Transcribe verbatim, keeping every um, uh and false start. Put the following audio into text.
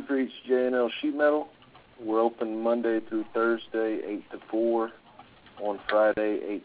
Streets J and L Sheet Metal. We're open Monday through Thursday, eight to four. On Friday, eight